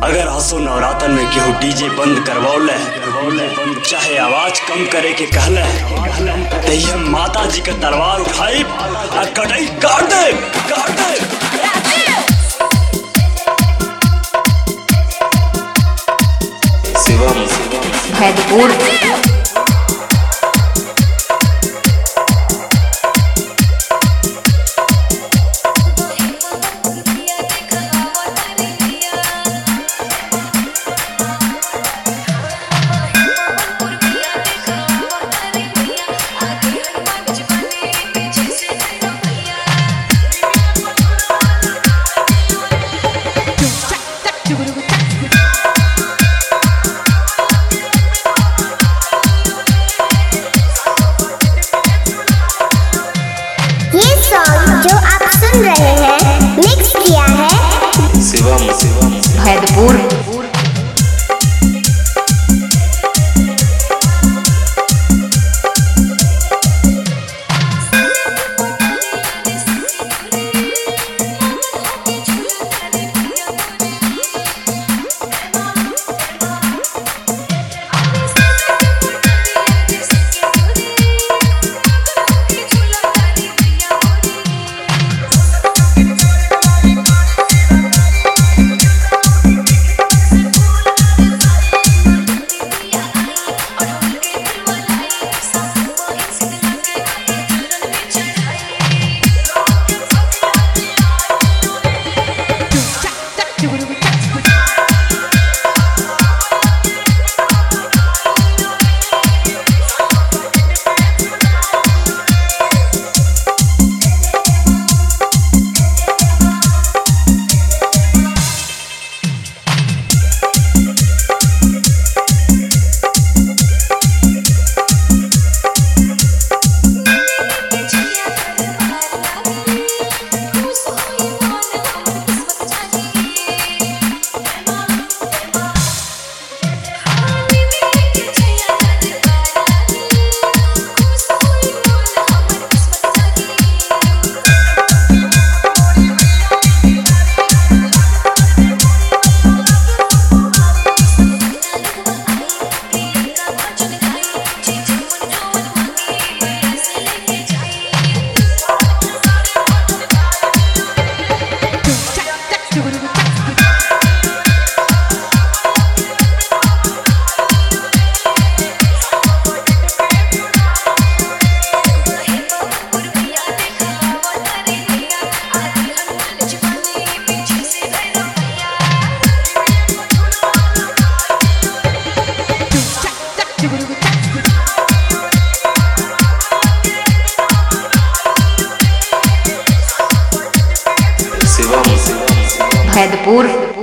अगर हंसो नवरातन में केहू डीजे बंद करवौले चाहे आवाज कम करे के कहले तैया माता जी का तलवार उठाई और कटाई काट दे शिवम भैदपुर। जो आप सुन रहे हैं मिक्स किया है शिवम भैदपुर। शिवम भैदपुर।